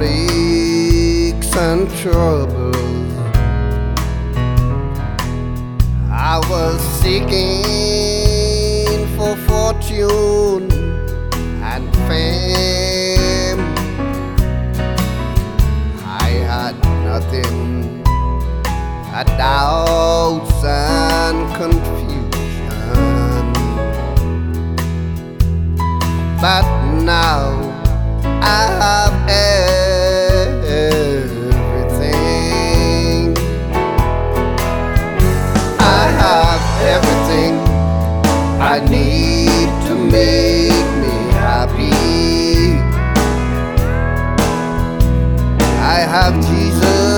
heartaches and troubles. I was seeking for fortune and fame. I had nothing, had doubts and confusion. But now I have everything. I have everything I need to make me happy. I have Jesus.